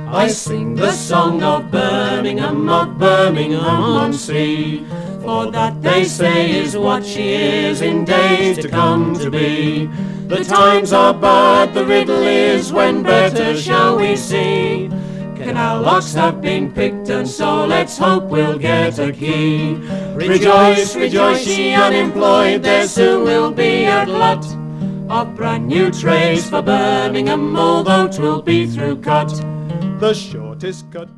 I sing the song of Birmingham on Sea, for that they say is what she is in days to come to be. The times are bad, the riddle is when better shall we see. Canal locks have been picked, and so let's hope we'll get a key. Rejoice, rejoice, ye unemployed, there soon will be a glut of brand new trades for Birmingham, although 'twill be through cut. The shortest cut